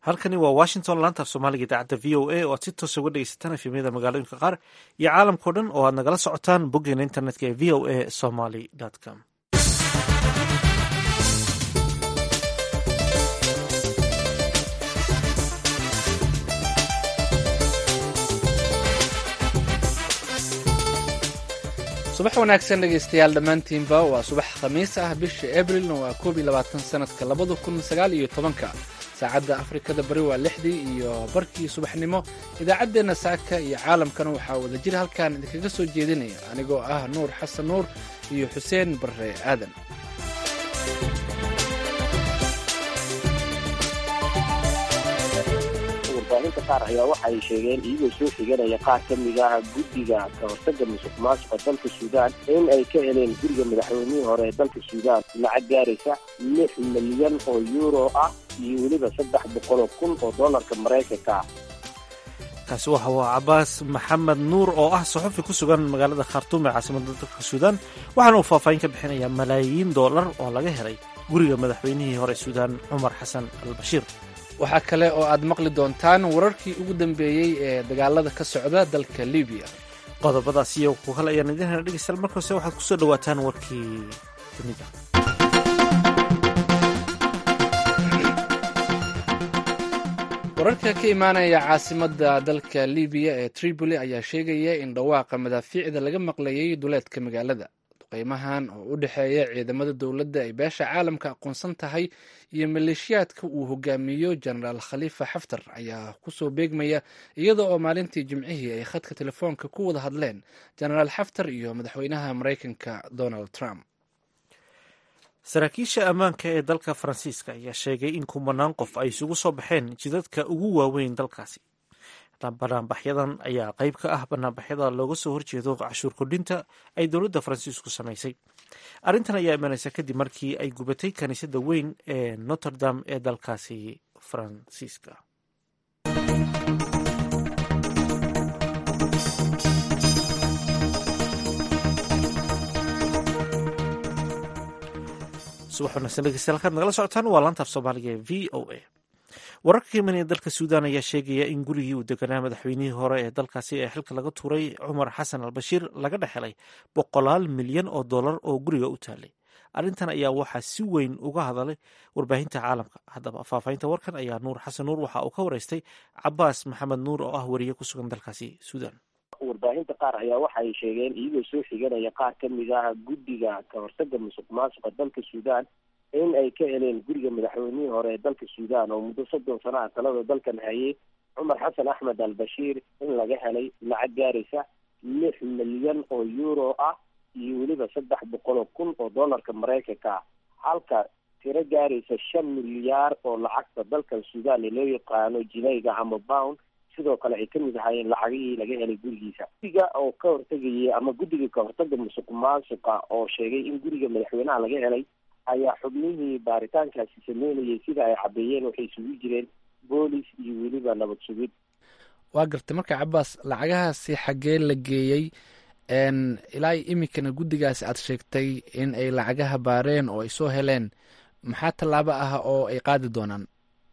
halkani waa washington laanta af soomaaliga idaacadda v o a oo aad si toosa uga dhegeysataan efemyada magaalooyinka qaar iyo caalamkao dhan oo aad nagala socotaan boggeena internetka ee v o a somaly com. subax wanaagsan dhegaystayaal dhammaantiinba waa subax khamiis ah bisha abrilna waa 21 sanadka 2019 saacadda afrikada bari waa 6 iyo barkii subaxnimo. idaacaddeenna saaka iyo caalamkana waxaa wada jir halkaan idinkaga soo jeedinaya anigoo ah nuur xasan nuur iyo xuseen barre aadan. warbaahinta qaar ayaa waxay sheegeen iyagoo soo xiganaya qaar ka mid ah guddiga ka hortagga musuqmaasuqa dalka suudaan in ay ka heleen guriga madaxweynihii hore ee dalka suudaan lacag gaaraysa 6 milyan oo euro ah iyo weliba 300 kun oo dollarka maraykanka ah. kaasi waxa waa cabaas maxamed nuur oo ah saxufi ku sugan magaalada khartuum ee caasimadda dalka suudaan, waxaana uu faahfaahin ka bixinayaa malaayiin dollar oo laga helay guriga madaxweynihii hore suudaan cumar xasan albashiir. waxaa kale oo aad maqli doontaan wararkii ugu dambeeyey ee dagaalada ka socda dalka libiya. qodobadaas iyo ku kale ayaan idin hena dhegeystayaal, markaase waxaad kusoo dhawaataan warkii dunida. wararka ka imaanaya caasimadda dalka libiya ee tripoli ayaa sheegaya in dhawaaqa madaafiicda laga maqlayay duleedka magaalada. qiimahan oo u dhexeeya ciidamada dowladda ay beesha caalamka aqoonsan tahay iyo maleeshiyaadka uu hogaamiyo jenaraal khalifa xaftar ayaa kusoo beegmaya iyada oo maalintii jimcihii ay khadka telefoonka ku wada hadleen jenaraal xaftar iyo madaxweynaha maraykanka donald trump. saraakiisha ammaanka ee dalka faransiiska ayaa sheegay in kumanaan qof ay isugu soo baxeen jidadka ugu waaweyn dalkaasi. banaanbaxyadan ayaa qayb ka ah banaanbaxyada looga soo horjeedo cashuur kordhinta ay dowladda faransiisku samaysay. arrintan ayaa imanaysa kadib markii ay gubatay kaniisadda weyn ee notre dame ee dalkaasi faransiiska. subax wanaagsan dhegeystayaal, halkaad nagala socotaan waa laanta af soomaaliga ee v o a. wararka ka imanaya dalka suudaan ayaa sheegaya in gurigii uu deganaa madaxweynihii hore ee dalkaasi ee xilka laga tuuray cumar xasan albashiir laga dhex helay 100 milyan oo dollar oo guriga u taalay. arrintan ayaa waxaa si weyn uga hadalay warbaahinta caalamka. haddaba faahfaahinta warkan ayaa nuur xasan nuur waxa uu ka waraystay cabaas maxamed nuur oo ah wariye ku sugan dalkaasi suudaan. warbaahinta qaar ayaa waxay sheegeen iyagoo soo xiganaya qaar ka mid ah guddiga ka hortagga musuqmaasuqa dalka suudaan in ay ka heleen guriga madaxweynihii hore ee dalka suudaan oo muddo 30 sano ah talada dalkan hayay cumar xasan axmed albashiir in laga helay lacag gaaraysa 6 milyan oo euro ah iyo weliba 300 kun oo dollarka maraykanka ah, halka tiro gaaraysa 5 milyaar oo lacagta dalkan suudaan loo yaqaano jinayga ama pound sidoo kale ay ka mid ahaayeen lacagihii laga helay gurigiisa. guddiga oo ka hortagayay ama guddiga ka hortagga musuqmaasuqa oo sheegay in guriga madaxweynaha laga helay ayaa xubnihii baaritaankaasi sameynayay sida ay cadeeyeen waxay isugu jireen boolis iyo weliba nabad sugid. waa gartay marka cabaas, lacagahaasi xaggee la geeyey? ilaa iminkana guddigaasi aad sheegtay in ay lacagaha baareen oo ay soo heleen, maxaa tallaabo ah oo ay qaadi doonaan?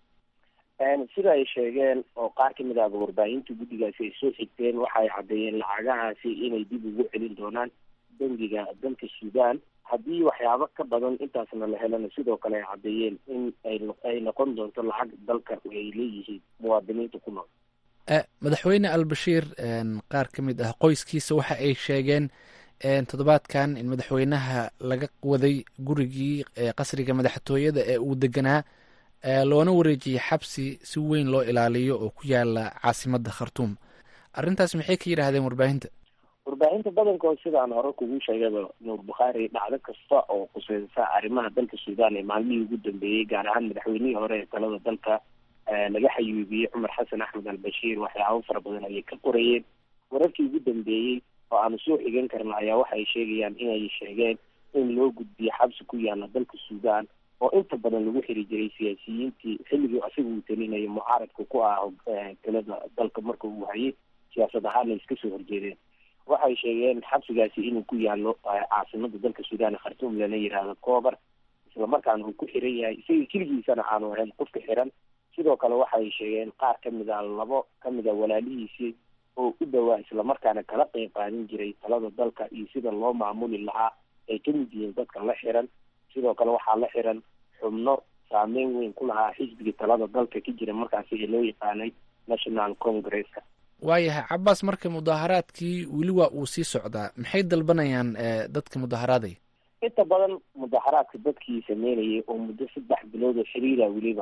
sida ay sheegeen oo qaar ka mid ah warbaahinta guddigaasi ay soo xigteen waxay cadeeyeen lacagahaasi inay dib ugu celin doonaan bangiga dalka suudaan haddii waxyaabo ka badan intaasna la helana sidoo kale ay cadeeyeen in ay noqon doonto lacag dalka ay leeyihiin muwaadiniinta ku nool. madaxweyne albashiir qaar ka mid ah qoyskiisa waxa ay sheegeen toddobaadkan in madaxweynaha laga waday gurigii qasriga madaxtooyada ee uu deganaa loona wareejiyey xabsi si weyn loo ilaaliyo oo ku yaala caasimadda khartuum. arrintaas maxay ka yidhaahdeen warbaahinta? warbaahinta badankood sidaan hore kugu sheegayba nuur bukhaari, dhacdo kasta oo khuseysa arrimaha dalka suudaan ee maalmihii ugu dambeeyey gaar ahaan madaxweynihii hore ee talada dalka laga xayuubiyey cumar xasan axmed albashiir waxyaabo fara badan ayay ka qorayeen. wararkii ugu dambeeyey oo aanu soo xigan karna ayaa waxay sheegayaan inay sheegeen in loo gudbiyo xabsi ku yaala dalka suudaan oo inta badan lagu xiri jiray siyaasiyiintii xilligii isaga uu talinayo mucaaradka ku ah talada dalka marka uu hayay siyaasad ahaana iska soo horjeedeen. waxay sheegeen xabsigaasi inuu ku yaalo caasimada dalka suudaan ee khartuum lana yidhaahdo koobar, islamarkaana uu ku xiran yahay isaga keligiisana aanu ahayn qofka xiran sidoo kale waxay sheegeen qaar kamid a labo kamid a walaalihiisii oo u dhowaa islamarkaana kala qeyb qaadan jiray talada dalka iyo sida loo maamuli lahaa ay kamid yihiin dadka la xiran. sidoo kale waxaa la xiran xubno saameyn weyn ku lahaa xisbigii talada dalka ka jira markaasi ee loo yaqaanay national congresska. waayahay cabaas, marka mudaaharaadkii weli waa uu sii socdaa, maxay dalbanayaan dadka mudaaharaadaya? inta badan mudaaharaadka dadkii sameynayay oo muddo 3 bilood oo xiriira weliba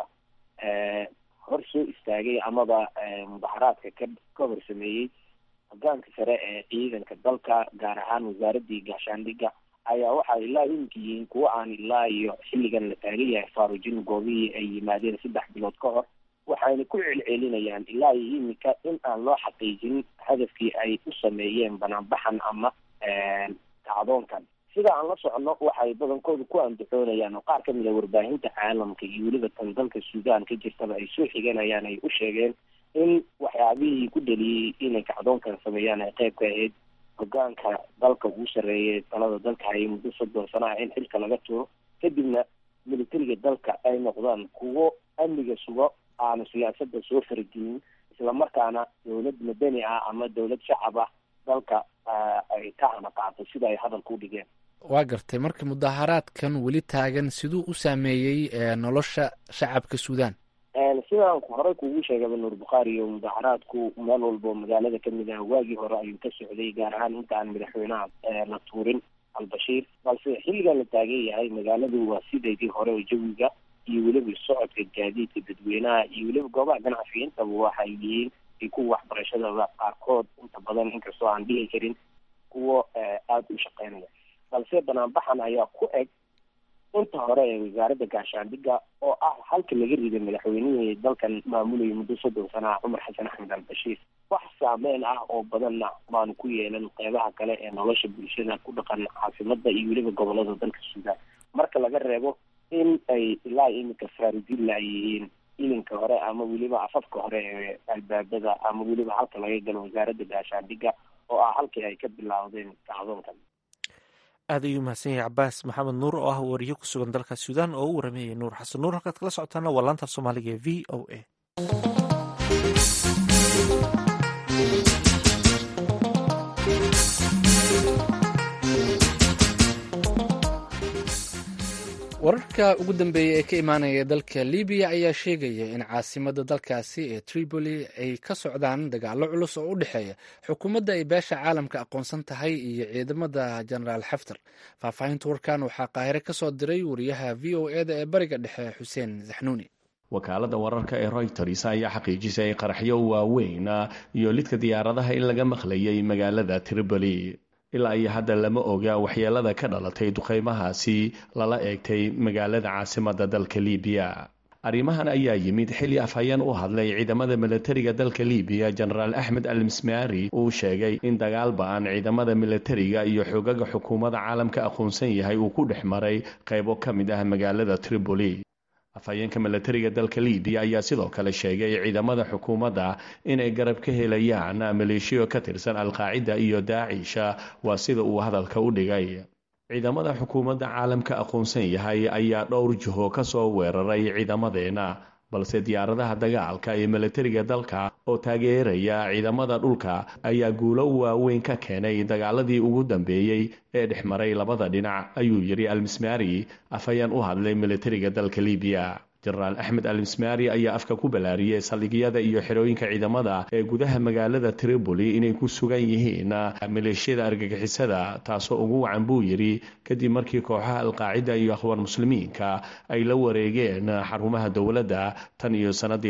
hor soo istaagay amaba mudaaharaadka ka hor sameeyey hogaanka sare ee ciidanka dalka, gaar ahaan wasaaradii gaashaandhigga, ayaa waxaa ilaa iminka yihiin kuwa aan ilaa iyo xilligan la taagan yahay faarujin goobihii ay yimaadeen 3 bilood ka hor, waxayna ku celcelinayaan ilaa iyo iminka in aan loo xaqiijin hadafkii ay u sameeyeen banaanbaxan ama kacdoonkan. sida aan la socono waxay badankooda ku andacoonayaan oo qaar kamid a warbaahinta caalamka iyo weliba tan dalka suudaan ka jirtaba ay soo xiganayaan, ay u sheegeen in waxyaabihii ku dhaliyey inay kacdoonkan sameeyaan ay qayb ka ahayd hogaanka dalka ugu sarreeyay talada dalka hayay muddo 30 sano ah in xilka laga tuuro, kadibna militariga dalka ay noqdaan kuwo amniga sugo, aanu siyaasada soo faragelin, islamarkaana dowlad madani ah ama dowlad shacab ah dalka ay ka hanaqaato sida ay hadalka u dhigeen. waa gartay. marka mudaaharaadkan weli taagan siduu u saameeyey nolosha shacabka suudaan? sidaan horey kuugu sheegaba nuur bukhaari, oo mudaaharaadku meel walba oo magaalada kamid ah waagii hore ayuu ka socday, gaar ahaan inta aan madaxweynaha la tuurin albashiir, balse xilligan la taagan yahay magaaladu waa sideedii hore oo jawiga iyo weliba socodka gaadiidka dadweynaha iyo weliba goobaha ganacsiga intaba waxay yihiin kuwa waxbarashadaba qaarkood inta badan, inkastoo aan dhihi karin kuwo aada u shaqeynaya, balse banaanbaxan ayaa ku eg inta hore ee wasaaradda gaashaandhigga oo ah halka laga riday madaxweynihii dalkan maamulayay muddo 30 sano ah cumar xasan axmed albashiir. wax saameyn ah oo badanna maanu ku yeelan qeybaha kale ee nolosha bulshada ku dhaqan caasimada iyo weliba gobolada dalka suudaan, marka laga reebo in ay ilaa iminka faarujilla ay yihiin ilinka hore ama weliba afafka hore ee albaabada ama weliba halka laga galo wasaaradda gaashaandhigga oo ah halkii ay ka bilaawdeen kacdoonkan. aad ayuu mahadsan yahay cabaas maxamed nuur oo ah wariye ku sugan dalka suudaan oo u waramayay nuur xasan nuur. halkaad kala socotaana waa laanta af soomaaliga ee v o a. wararka ugu dambeeya ee ka imaanaya dalka libiya ayaa sheegaya in caasimada dalkaasi ee tripoli ay ka socdaan dagaalo culus oo u dhexeeya xukuumadda ay beesha caalamka aqoonsan tahay iyo ciidamada genaraal xaftar. faahfaahinta warkan waxaa qaahire ka soo diray wariyaha v o eda ee bariga dhexe xuseen zaxnuuni. wakaalada wararka ee Reuters ayaa xaqiijisay qaraxyo waaweyn iyo lidka diyaaradaha in laga maqlayay magaalada Tripoli. ilaa iyo hadda lama oga waxyeelada ka dhalatay duqeymahaasi lala eegtay magaalada caasimada dalka Liibiya. arrimahan ayaa yimid xilli afhayeen u hadlay ciidamada militariga dalka Liibiya Genaraal Axmed Al-Mismari uu sheegay in dagaal ba'an ciidamada militariga iyo xogaga xukuumadda caalamka aqoonsan yahay uu ku dhex maray qaybo ka mid ah magaalada Tripoli. afhayeenka militariga dalka Liibiya ayaa sidoo kale sheegay ciidamada xukuumadda inay garab ka helayaan maleeshiyo ka tirsan Al-Qaacida iyo Daacish, waa sida uu hadalka u dhigay. ciidamada xukuumadda caalamka aqoonsan yahay ayaa dhowr jiho ka soo weeraray ciidamadeena, balse diyaaradaha dagaalka ee militariga dalka oo taageeraya ciidamada dhulka ayaa guulo waaweyn ka keenay dagaaladii ugu dambeeyay ee dhexmaray labada dhinac, ayuu yiri Al-Mismari, afhayeen u hadlay militariga dalka Liibiya. Genaraal Axmed Al-Mismari ayaa afka ku balaariyay saldhigyada iyo xerooyinka ciidamada ee gudaha magaalada Tripoli inay ku sugan yihiin maleeshiyada argagixisada, taasoo ugu wacan buu yiri kadib markii kooxaha Al-Qaacida iyo Akhwaan Muslimiinka ay la wareegeen xarumaha dowladda tan iyo sanadii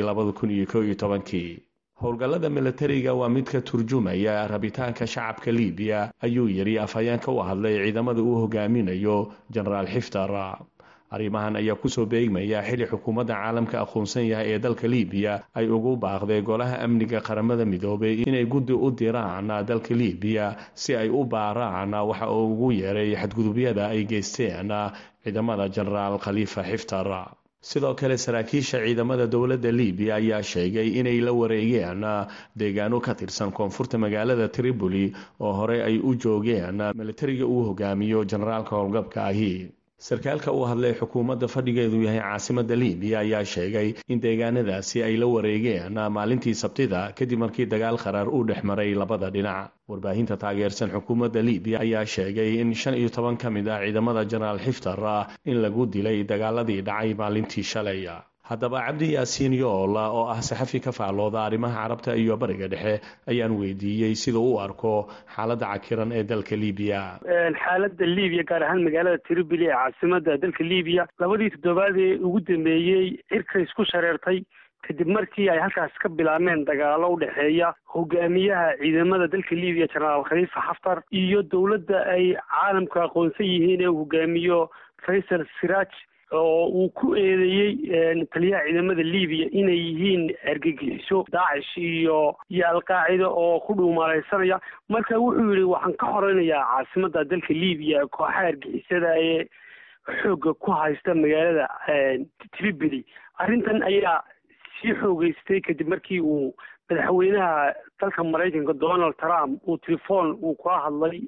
2011. howlgallada militariga waa mid ka turjumaya rabitaanka shacabka Liibiya, ayuu yiri afhayeenka u hadlay ciidamada uu hogaaminayo Genaraal Xaftar. arrimahan ayaa kusoo beegmaya xilli xukuumadda caalamka aqoonsan yahay ee dalka Liibiya ay ugu baaqday golaha amniga qaramada midoobay inay guddi u diraan dalka Liibiya si ay u baaraan waxa uu ugu yeeray xadgudubyada ay geysteen ciidamada Genaraal Khalifa Xaftar. sidoo kale saraakiisha ciidamada dowladda Liibiya ayaa sheegay inay la wareegeen deegaano ka tirsan koonfurta magaalada Tripoli oo hore ay u joogeen militariga uu hogaamiyo generaalka howlgabka ahi. sarkaalka u hadlay xukuumadda fadhigeedu yahay caasimadda libiya ayaa sheegay in deegaanadaasi ay la wareegeen maalintii sabtida kadib markii dagaal qaraar uu dhex maray labada dhinac warbaahinta taageersan xukuumadda libiya ayaa sheegay in 15 ka mid ah ciidamada jenaraal xiftar in lagu dilay dagaaladii dhacay maalintii shalay haddaba cabdi yaasiin yoola oo ah saxafi ka faallooda arrimaha carabta iyo bariga dhexe ayaan weydiiyey sida uu arko xaaladda cakiran ee dalka libiya xaaladda libiya gaar ahaan magaalada tripoli ee caasimada dalka libiya labadii toddobaad ee ugu dambeeyey cirka isku shareertay kadib markii ay halkaas ka bilaabmeen dagaalo u dhexeeya hogaamiyaha ciidamada dalka libiya jenaraal khalifa xaftar iyo dowladda ay caalamka aqoonsan yihiin ee uu hogaamiyo faysal siraaj oo uu ku eedeeyey taliyaha ciidamada libiya inay yihiin argagixiso daacish iyo alqaacida oo ku dhuumaaleysanaya marka wuxuu yihi waxaan ka horeynayaa caasimada dalka libiya kooxaha argixisada ee xooga ku haysta magaalada tripoli arrintan ayaa sii xoogeystay kadib markii uu madaxweynaha dalka maraykanka Donald Trump uu telefoon uu kula hadlay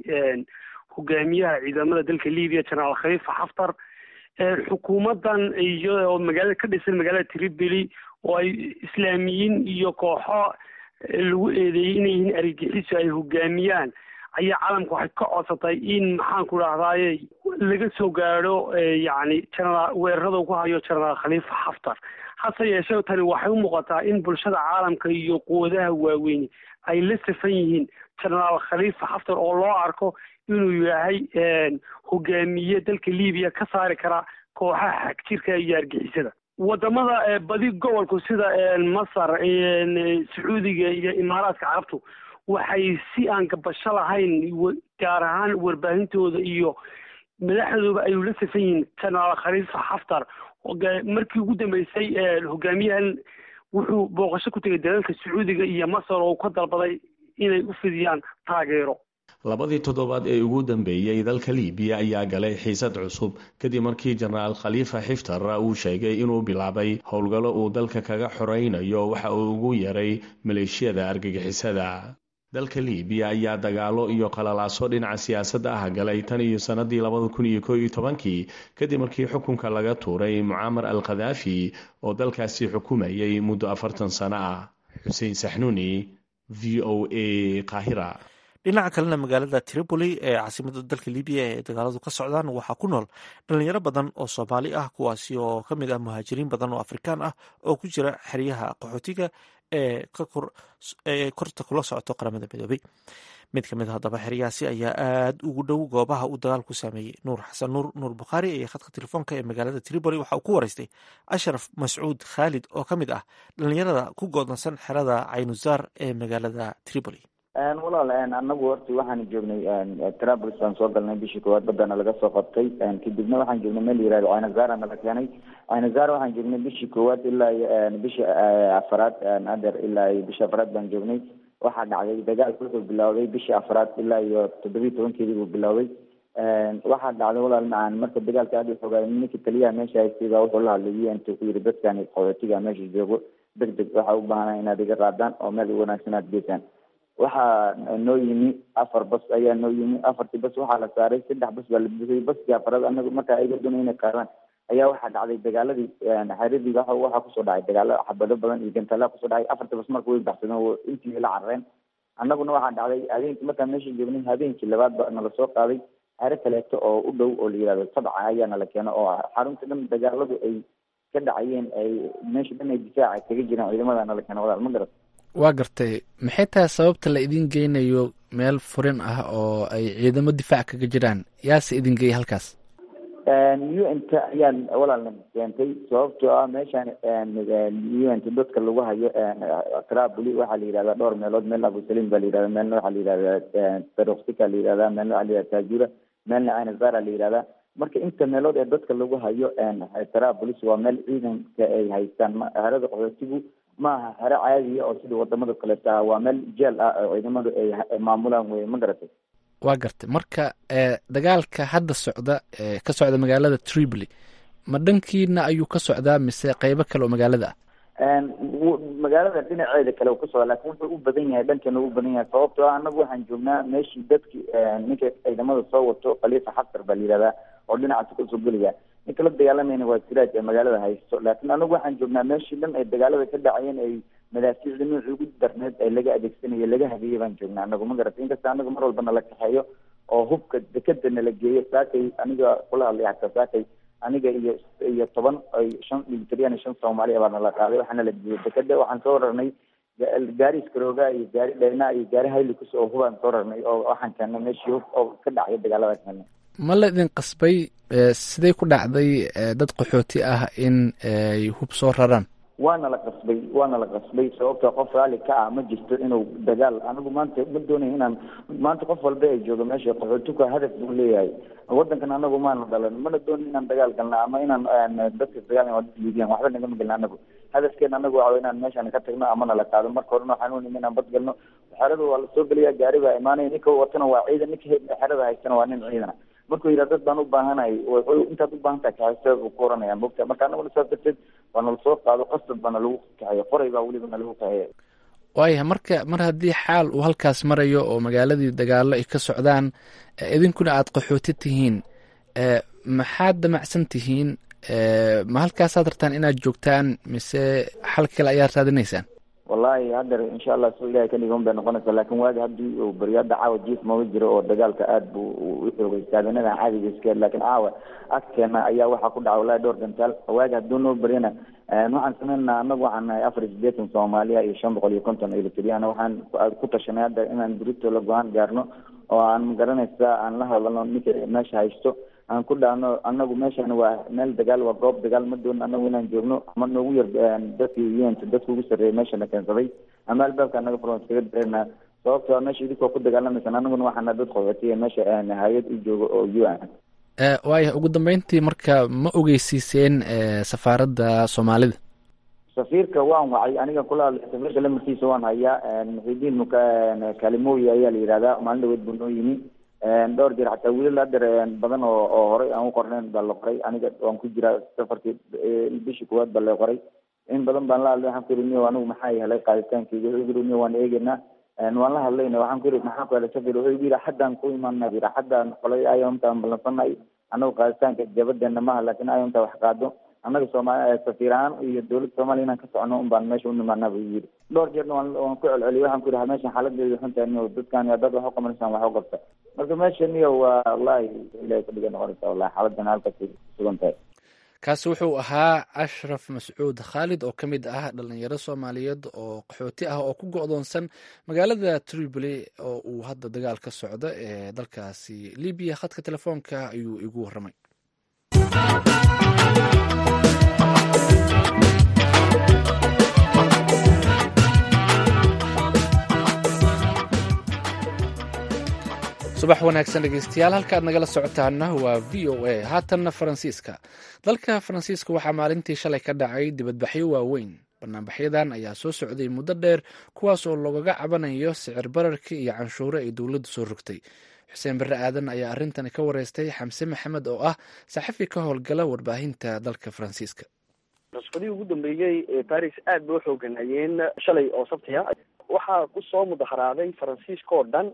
hogaamiyaha ciidamada dalka libiya jenaraal khalifa xaftar xukuumadan iyo magaalada ka dhisan magaalada Tripoli oo ay islaamiyiin iyo kooxo lagu eedeeyay inay yihiin argagixiso ay hogaamiyaan ayaa caalamku waxay ka codsatay in maxaan ku dhahdaaye laga soo gaadho yacni weerarada ku hayo jenaraal khalifa xaftar hase yeeshee tani waxay u muuqataa in bulshada caalamka iyo quwadaha waaweyn ay la safan yihiin jenaraal khalifa xaftar oo loo arko inuu yahay hogaamiye dalka libiya ka saari kara kooxaha xagjirka iyo argixisada wadamada badi gobolku sida masar sacuudiga iyo imaaraadka carabtu waxay si aan gabasho lahayn gaar ahaan warbaahintooda iyo madaxdooda ay la safan yihiin jenaraal khalifa xaftar markii ugu dambeysay hogaamiyahan wuxuu booqasho ku tegay dalalka sacuudiga iyo masar oo ka dalbaday inay u fidiyaan taageero labadii toddobaad ee ugu dambeeyey dalka libiya ayaa galay xiisad cusub kadib markii jenaraal khalifa xiftar uu sheegay inuu bilaabay howlgallo uu dalka kaga xoreynayo waxa uu ugu yaray maleeshiyada argagixisada dalka libiya ayaa dagaalo iyo qalalaaso dhinaca siyaasadda ah galay tan iyo sanadii 2011 kadib markii xukunka laga tuuray mucaamar al-khadaafi oo dalkaasi xukumayay muddo 40 sano ah xuseen saxnuuni VOA Qaahira dhinaca kalena magaalada Tripoli ee caasimada dalka Libiya ee dagaaladu ka socdaan waxaa ku nool dhalinyaro badan oo Soomaali ah kuwaasi oo ka mid ah muhaajiriin badan oo Afrikaan ah oo ku jira xeryaha qaxootiga ee korta kula socoto qaramada midoobay mid ka mid ah haddaba xeryahaasi ayaa aada ugu dhow goobaha uu dagaalku saameeyey nuur xasan nuur bukhaari ee khadka telefoonka ee magaalada Tripoli waxa uu ku waraystay ashraf mascuud khaalid oo ka mid ah dhalinyarada ku goodnsan xerada Caynuzaar ee magaalada Tripoli walaal anagu horta waxaan joognay Trablis aan soo galnay bishii koowaad badana laga soo qabtay kadibna waxaan joognay meel yiraahdo Caynuzaar aan la keenay Caynuzaar waxaan joognay bishii koowaad ilaa bishii afraad adeer ilaa bishii afraad baan joognay waxaa dhacday dagaal wuxuu bilowday bishii afraad ilaa iyo 17 buu bilowday waxaa dhacday walaal macaan marka dagaalka aad u xogaaday ninkii taliyaha meesha haystay baa wuxuu la hadlayay intuu ku yiri dadkan qaxootiga meesha joogo degdeg waxa u baahan inaad iga qaadaan oo meel wanaagsan aad geysaan waxaa noo yimi 4 bas ayaa noo yimi 4 bas waxaa la saaray 3 bas baa la buuxiyay baskii afraad anagu marka ay doonayeen qaaraan ayaa waxaa dhacday dagaaladii xariiradii waxa ku soo dhacay dagaalo xabado badan iyo gantala ku soo dhacay 4 bas markuu way baxsadeen intii la carreen annaguna waxaa dhacday habeenkii marka meesha joognay habeenkii labaad baa nala soo qaaday xare kaleeto oo u dhow oo la yiraahdo Sabca ayaa nala keenay oo xarunta dhan dagaaladu ay ka dhacayeen ay meesha dhan ay difaac kaga jireen ciidamada nala keenay walaal ma garat waa gartay maxay tahay sababta la idin geynayo meel furin ah oo ay ciidamo difaac kaga jiraan yaase idin geeyay halkaas UN ayaan walaalna keentay sababtoo ah meeshaan UN dadka lagu hayo Tripoli waxaa la yiraahdaa dhowr meelood meel Abu Salim baa la yiraahdaa meelna waxaa la yiraahdaa Taroxika la yiraahdaa meelna waxaa la yiraahdaa Tajura meelna Caynuzaar la yiraahdaa marka inta meelood ee dadka lagu hayo Tripoli waa meel ciidanka ay haystaan harada qaxootigu maaha hare caadi oo sida wadamada kale taa waa meel jeel ah oo ciidamadu ay maamulaan way ma garatay waa gartay marka dagaalka hadda socda ka socda magaalada Tripoli ma dhankiina ayuu ka socdaa mise qaybo kale oo magaalada ah magaalada dhinaceeda kale uu ka socdaa laakiin wuxuu u badan yahay dhankana u badan yahay sababtoo ah anagu waxaan joognaa meeshii dadkii ninka ciidamada soo wato Khalifa Xaftar baa la yiraahdaa oo dhinacaas kasoo gelaya ninka la dagaalamayna waa siraaj ee magaalada haysto laakiin anagu waxaan joognaa meeshii dhan ay dagaalada ka dhacayeen ay madaafiicda noocii ugu darneed ee laga adeegsanaya laga habeeyey baan joognaa anagu ma garata inkasta anagu mar walba nala kaxeeyo oo hubka dekeda nala geeyo saakay aniga kula hadlay hataa saakay aniga iyo 10 ay 5 militariyan 5 Soomaaliya baa nala qaaday waxaana la geeyey dekeda waxaan soo rarnay gaari iskarooga iyo gaari dhayna iyo gaari haylikus oo hubaan soo rarnay oo waxaan keenay meeshii hub oo ka dhacay dagaalada keenay ma la idin qasbay sidee ku dhacday dad qaxooti ah in ay hub soo raraan waana la qasbay sababta qof raali ka ah ma jirto inuu dagaal anigu maanta ma doonayo inaan maanta qof walba ay joogo meesha qaxootiga hadaf buu leeyahay wadankan anagu maana dhalan mana doonayo inaan dagaal galna ama inaan dadka dagaal oo liibiyan waxba naga magalna anagu hadafkeena anagu waa inaan meeshan ka tagno ama la qaado marka hore waxaan u nimin inaan bad galno xerada waa la soo galiya gaari baa imaanay ninka watana waa ciidan ninka xerada haystana waa nin ciidan markuu yidhahdo dad baan u baahanahay intaad u baahan tahay kaxaysta uu ku oranaya mogta marka anaguna saas darteed waa nala soo qaado qasab baana lagu kaxeeya qoray baa weliba nalagu kaxeeya waaya mar haddii xaal uu halkaas marayo oo magaaladii dagaalo ay ka socdaan idinkuna aad qaxooti tihiin maxaad damacsan tihiin ma halkaasaad rabtaan inaad joogtaan mise xal kale ayaad raadinaysaan wallahi hadda insha Allah soo ilaahay ka dhigan bay noqonaysaa laakiin waagi haddii uu baryaada caawa jiif ma jiro oo dagaalka aad buu u xoogay saadanadan caadiga iska laakiin caawa agteena ayaa waxa ku dhacay wallahi dhowr gantaal waagi hadduu noo baryana waxaan sameynaa anagu waxaan nahay 480 Soomaaliya iyo 550 Eritrean waxaan ku tashanay hadda inaan burito la go'aan gaarno oo aan garanaysaa aan la hadalno ninka meesha haysto aan ku dhaano anagu meeshan waa meel dagaal waa goob dagaal ma doon anagu inaan joogno ama noogu yar dadkii dadku ugu sareeyay meeshan keensaday ama albaabka anaga furan iskaga dirna sababtoo meesha idinku ku dagaalamaysan anaguna waxaan dad qaxootiye meesha hay'ad u joogo oo UN waaya ugu dambeyntii marka ma ogeysiiseen safaaradda Soomaalida safiirka waan wacay aniga kula safiirka lamarkiisa waan hayaa muxidiin kalimooyi ayaa la yiraahdaa maalin dhaweed buu noo yimi dhowr jeer xataa wiilal hadda badan oo horey aan u qornayn baa la qoray aniga waan ku jiraa safarkii bishii koowaad baa la qoray in badan baan la hadlay waxaan ku yidhi anigu maxaa helay qaaditaankeyga wuxuu yidhi waan eegaynaa waan la hadlayna waxaan ku yidhi maxaa ku helay safir wuxuu yidhi xaddaan ku imaanaa yidhi xaddaan qolay ayomtaan ballansanay anagu qaaditaanka jabadeena maaha laakiin ayomtaa wax qaado annaga Soomaaliya safiir ahaan iyo dawladda Soomaaliya inaan ka socono baan meesha u nimaanaa buu yidhi dhowr jeerna waan ku celceliyay waxaan ku yidhi meeshan xaaladeedu xun tahay oo dadkan dad wax u qabanaysan wax u qabta marka meeshan iyo waa wallahi ilaahay ku dhigan noqonaysa wallahi xaaladan halkaas sugan tahay kaasi wuxuu ahaa Ashraf Mascuud Khalid oo kamid ah dhalinyaro Soomaaliyeed oo qaxooti ah oo ku go'doonsan magaalada Tripoli oo uu hadda dagaal ka socdo ee dalkaasi Liibiya khadka telefoonka ayuu igu waramay subax wanaagsan dhegeystayaal halkaad nagala socotaana waa VOA haatanna Faransiiska dalka Faransiiska waxaa maalintii shalay ka dhacay dibadbaxyo waaweyn banaanbaxyadan ayaa soo socday muddo dheer kuwaas oo loogaga cabanayo sicir bararka iyo canshuuro ay dowladdu soo rogtay xuseen barre aadan ayaa arrintani ka wareystay Xamse Maxamed oo ah saxafi ka howlgala warbaahinta dalka Faransiiska rasfadii ugu dambeeyay ee Paris aad bay u xooganayeen shalay oo sabtiya waxaa ku soo mudaharaaday Faransiiska oo dhan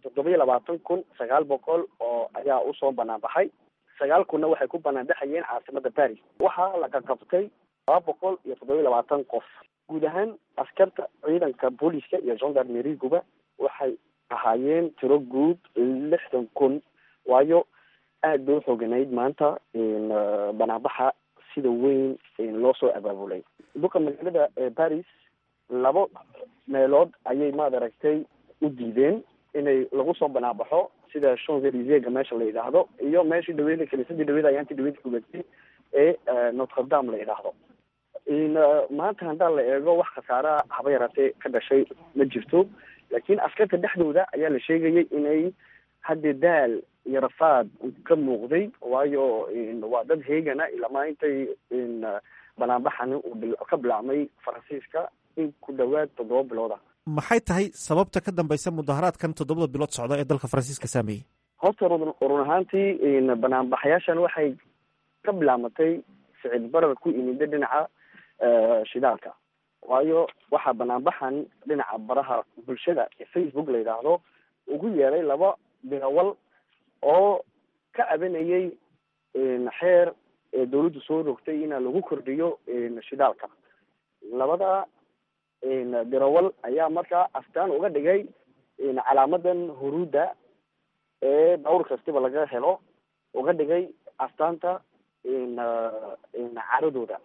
7,900 oo ayaa usoo banaan baxay 9,000 waxay ku banaan baxayeen caasimada Paris waxaa la qabtay 227 qof guud ahaan askarta ciidanka booliska iyo gendarmerie-guba waxay ahaayeen tiro guud 60,000 waayo aad bay u xooganayd maanta banaanbaxa sida weyn loo soo abaabulay duqa magaalada Paris 2 meelood ayay maaragtay u diideen inay lagu soo banaabaxo sida Champs-Élysées meesha la yiraahdo iyo meeshii dawladda kaniisadda dawladda ayaantii dawladda kubatay ee Notre Dame la yiraahdo maanta haddii la eego wax khasaara haba yaraatee ka dhashay ma jirto laakiin askarta dhexdooda ayaa la sheegayay inay hadda daal iyo rafaad ka muuqday waayo waa dad heegana ilaa intay banaanbaxan uu ka bilaabmay Faransiiska in ku dhawaad 7 bilood maxay tahay sababta ka dambaysa mudaharaadkan 7 bilood socda ee dalka Faransiiska saameeyay horta run ahaantii banaanbaxayaashan waxay ka bilaamatay sicir barar ku yimid dhinaca shidaalka waayo waxaa banaanbaxan dhinaca baraha bulshada ee Facebook la yiraahdo ugu yeeray 2 bilawal oo ka cabanayay xeer dawladdu soo rogtay in lagu kordhiyo shidaalka. labada dirawal ayaa markaa astaan uga dhigay calaamadan huruudda ee baabuur kastiba laga helo uga dhigay astaanta caradooda.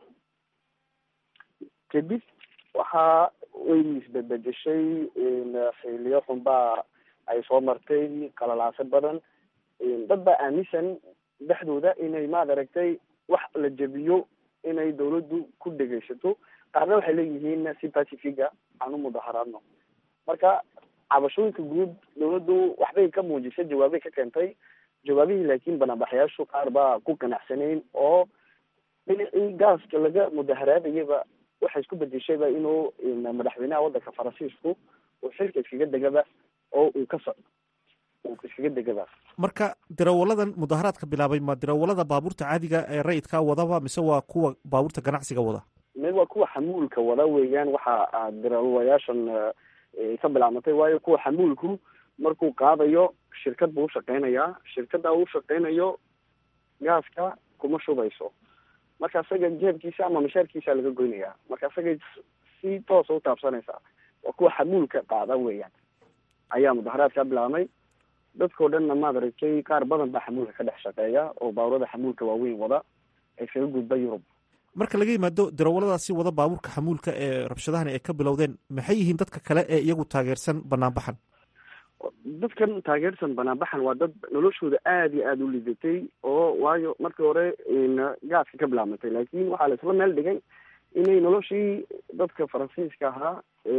kadib waxaa way isbedbedeshay xiliyo xunbaa ay soo martay qalalaaso badan. dad baa aaminsan dhexdooda inay maad aragtay wax la jebiyo inay dawladdu ku dhegeysato. qaarna waxay leeyihiin si pacifiga aan u mudaharaadno. marka cabashooyinka guud dawladdu waxbay ka muujisay, jawaabay ka keentay. jawaabihii laakiin banaanbaxayaashu qaar baa ku ganacsanayn oo dhinacii gaaska laga mudaharaadayaba waxay isku bedeshayba inuu madaxweynaha waddanka faransiisku uu xilka iskaga degaba oo uu ka socdo uu iskaga degaba. marka dirawaladan mudaharaadka bilaabay ma dirawalada baabuurta caadiga ee rayidka wadaba mise waa kuwa baabuurta ganacsiga wada? waa kuwa xamuulka wada weeyaan. waxa dirawalayaashan ka bilaabmatay waayo kuwa xamuulku markuu qaadayo shirkad buu ushaqeynayaa. shirkada uu shaqeynayo gaaska kuma shubayso, marka isaga jeebkiisa ama mashaarkiisa laga goynaya. marka isaga si toosa utaabsanaysaa. waa kuwa xamuulka qaada weeyaan ayaa mudaharaad ka bilaabmay. dadkao dhanna maad aragtay qaar badan baa xamuulka ka dhex shaqeeya oo baaburada xamuulka waaweyn wada ay kaga gudba Yurub. marka laga yimaado dirawaladaasi wada baabuurka xamuulka ee rabshadahani ay ka bilowdeen, maxay yihiin dadka kale ee iyagu taageersan banaanbaxan? dadkan taageersan banaanbaxan waa dad noloshooda aada iyo aada u lidatay oo waayo markii hore gaaska ka bilaabmatay, laakiin waxaa la isla meel dhigay inay noloshii dadka faransiiska ahaa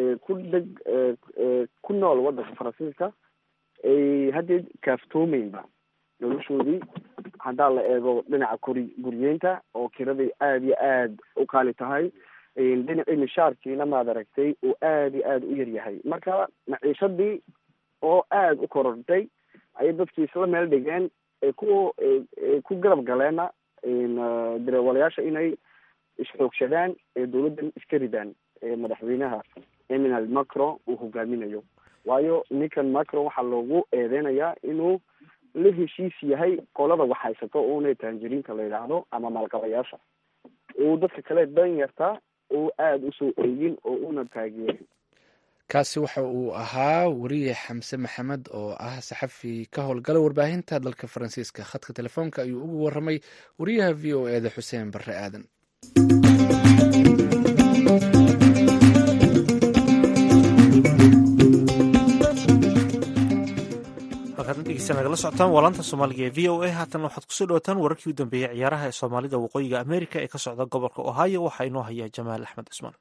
ku nool waddanka faransiiska ay haddee kaaftoomeynba noloshoodii. haddaa la eego dhinaca guriyeynta oo kiraday aada iyo aada u qaali tahay, dhinacii mishaarkiina maad aragtay uu aada iyo aada u yaryahay. marka maciishadii oo aada u korortay ayay dadkii isla meel dhigeen ku garab galeena dirawalayaasha inay isxoogshadaan ee dawladdan iska ridaan madaxweynaha Emmanuel Macron uu hogaaminayo. waayo ninkan Macron waxaa loogu eedeynayaa inuu la heshiis yahay qolada wax haysato uuna taanjiriinta la yidhaahdo ama maalqabayaasha. uu dadka kale dan yartaa uu aada usoo eegin oo una taageerin. kaasi waxa uu ahaa wariye xamse maxamed oo ah saxafi ka howlgala warbaahinta dalka faransiiska. khadka telefoonka ayuu ugu waramay wariyaha v o e da xuseen barre aadan. nagala socotaan waa laanta soomaaliga ee v o a. haatan waxaad kusoo dhawataan wararkii u dambeeyey ciyaaraha ee soomaalida waqooyiga america ee ka socda gobolka ohio. waxaa inoo haya jamaal axmed cismaan.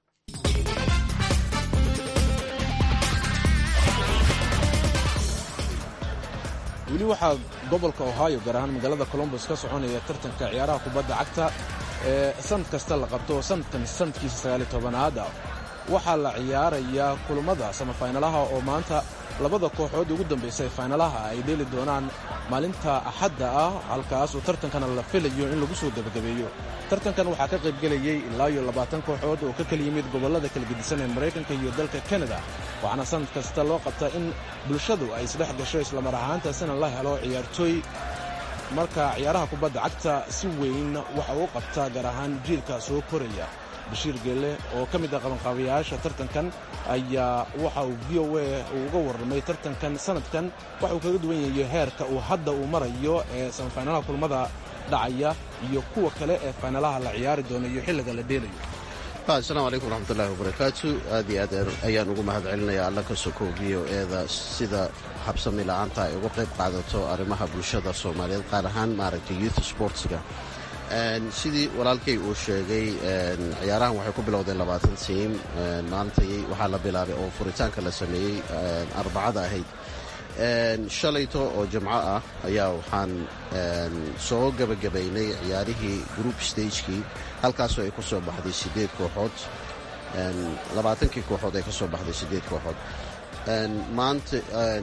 weli waxaa gobolka ohio gaar ahaan magaalada colombos ka soconaya tartanka ciyaaraha kubadda cagta ee sanad kasta la qabto sanadkan sanadkiisa 19aad ah. waxaa la ciyaarayaa kulamada samafaynalaha oo maanta labada kooxood ugu dambaysay faynalaha ay dheeli doonaan maalinta axadda ah, halkaas oo tartankana la filayo in lagu soo gebagabeeyo. tartankan waxaa ka qaybgelayay ilaa iyo 20 kooxood oo ka kala yimid gobollada kala gedisan ee Maraykanka iyo dalka Canada. waxaana sanad kasta loo qabtaa in bulshadu ay isdhex gasho islamar ahaantaasina la helo ciyaartooy. marka ciyaaraha kubadda cagta si weyn waxa uu qabtaa gaar ahaan jiilka soo koraya. bashiir geelle oo ka mid ah qabanqaabayaasha tartankan ayaa waxa uu v o a uga warramay tartankan sanadkan waxa uu kaga duwan yahay heerka uu hadda uu marayo ee samafaynalaha kulmada dhacaya iyo kuwa kale ee faynalaha la ciyaari doono iyo xilliga la dheelayo. asalaamu calaykum waraxmatullaahi wabarakaatu. aad iyo aad ayaan ugu mahad celinayaa alla ka sokow v o e-da sida habsami la'aanta ay uga qayb qaadato arrimaha bulshada soomaaliyeed qaar ahaan maaragtay youth sportsga. sidii walaalkay uu sheegay ciyaarahan waxay ku bilowdeen 20 tiim. maantay waxaa la bilaabay oo furitaanka la sameeyey arbacada ahayd. shalayto oo jimco ah ayaa waxaan soo gebagabaynay ciyaarihii group stagekii halkaasoo ay ku soo baxday 8 kooxood. 20kii kooxood ay ka soo baxday 8 kooxood. maanta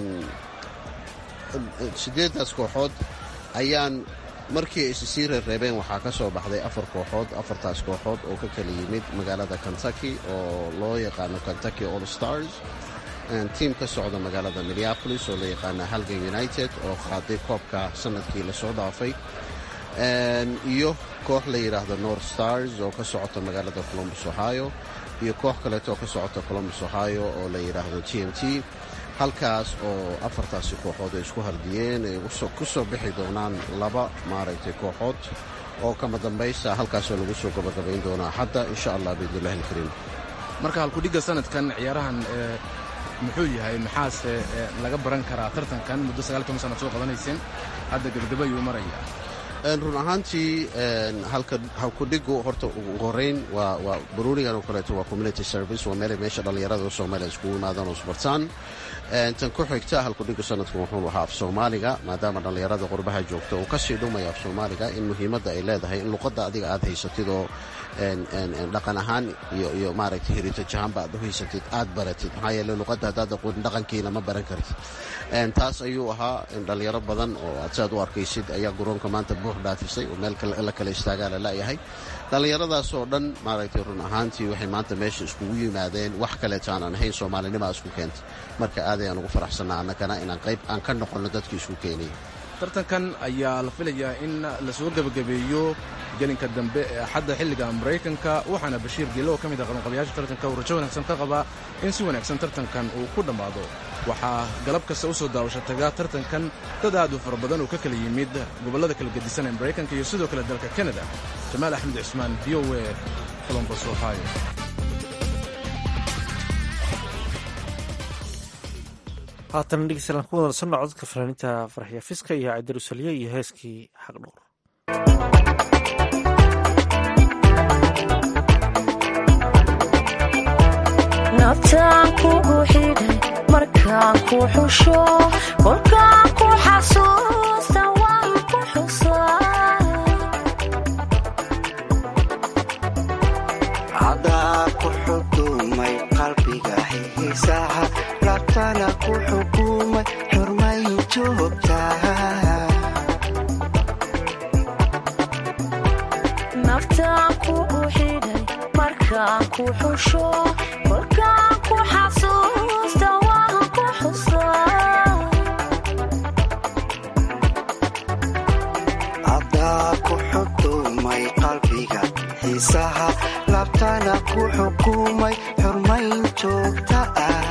8daas kooxood ayaan markii ay sii reebeen waxaa ka soo baxday 4 kooxood. 4taas kooxood oo ka kala yimid magaalada Kentucky oo loo yaqaano Kentucky All Stars, tiim ka socda magaalada Minneapolis oo loo yaqaano Halgan United oo qaaday koobka sanadkii la soo dhaafay, iyo koox la yidhaahdo North Stars oo ka socota magaalada Columbus Ohio iyo koox kaleeto oo ka socota Columbus Ohio oo la yidhaahdo TMT. halkaas oo afartaasi kooxood ay isku hardiyeen ay ku soo bixi doonaan laba maaragtay kooxood oo kama dambaysa halkaasoo lagu soo gabagabayn doonaa hadda insha allah biidnillahi alkariim. marka halkudhigga sanadkan ciyaarahan muxuu yahay, maxaase laga baran karaa tartankan muddo 19 sano soo qabanayseen hadda gabagaba ayuu maraya? run ahaantii halkudhigu horta ugu horeyn waa baruurigan oo kaleeto waa community service, waa meesha dhallinyarada Soomaaliya iskugu yimaadaan oo isbartaan. tan ku xigta halkudhigu sanadkan wuxuu ahaa af Soomaaliga, maadaama dhallinyarada qurbaha joogta uu kasii dhumaya af Soomaaliga, in muhiimadda ay leedahay in luqadda adiga aad haysatid oo dhaqan ahaan iyo maaragtay heritage ahaanba aad u haysatid aad baratid, maxaa yeelay luqadda haddaad aqoon dhaqankiina ma baran kartid. taas ayuu ahaa in dhallinyaro badan oo aad saad u arkaysid ayaa garoonka maanta buux dhaafisay oo meel la kala istaagaa la la'yahay. dhallinyaradaas oo dhan maaragtay run ahaantii waxay maanta meesha iskugu yimaadeen wax kaleeto aanan ahayn, soomaalinimaa isku keentay. marka aad ayaan ugu faraxsannaa annagana inaan qayb aan ka noqonno dadkii isku keenayay. tartankan ayaa la filayaa in la soo gebagabeeyo gelinka dambe ee axadda xilliga Maraykanka, waxaana Bashiir Geelo oo ka mid ah qabanqabayaasha tartanka uu rajo wanaagsan ka qabaa in si wanaagsan tartankan uu ku dhammaado. waxaa galab kasta u soo daawasho tagaa tartankan dad aad u fara badan oo ka kala yimid gobollada kala gedisan ee Maraykanka iyo sidoo kale dalka Canada. Jamaal Axmed Cismaan, VOA, Columbus, Ohio. haatan dhegeystayaal ku wadasanno codadka fanaaniinta Farxiya Fiska iyo Cabdir Usaliye iyo heeskii Xaq Dhowr. naftaan kugu xidhay markaan ku xusho kolkaan ku xasuusta waan ku xusaa cadaa ku xukumay qalbiga xiisaha labtana ku xukumay xurmayn joogtaa naftaan kugu xidhay markaan ku xusho kolkaan ku xasuusta waan ku xusaa cadaa ku xukumay qalbiga xiisaha labtana ku xukumay xurmayn joogta ah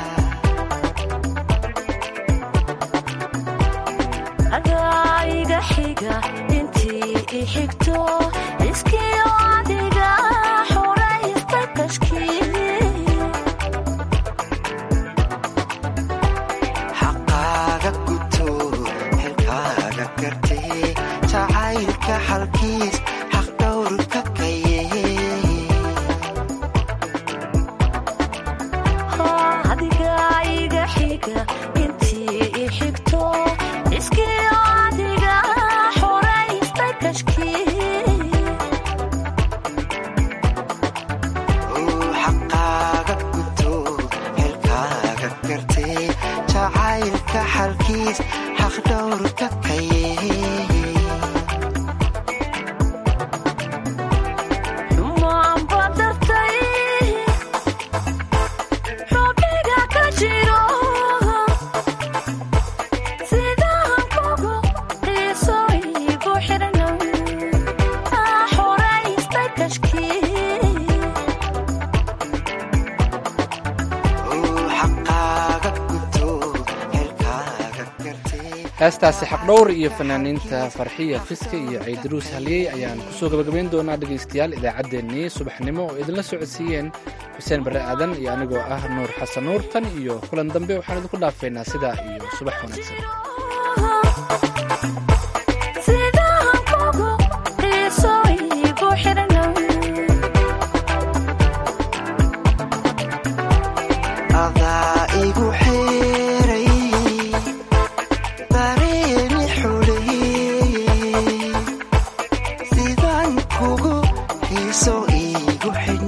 adaa iga xiga intii i xigto iskiyo adiga xoraysta tashkiil xaqaaga guto xilkaaga gartee jacaylka xalkiis xaq dhowrka kaye adiga iga xiga intii i xigto iskiyo adiga xoraysta tashkiil xaqaaga guto xilkaaga gartee jacaylka xalkiis xaq dhowrka kaye xumaan badartay xoogiga ka jiro sidaan kugu xiiso igu xidhno xoraystay tashkiil xaqaaga guto xilkaaga gartee heestaasi xaqdhowr iyo fanaaniinta Farxiya Fiska iyo Cabdiruus Haliyey ayaan ku soo gabagabayn doonaa dhegaystayaal idaacaddeenii subaxnimo oo idinla socodsiiyeen Xuseen Barre Aadan iyo anigoo ah Nuur Xasan Nuur. tan iyo kulan dambe waxaan idinku dhaafeynaa sidaa iyo subax wanaagsan. sidaan kugu xiiso igu xidhno adaa igu xeeray dareemi xuleeyey sidaan kugu xiiso igu xidh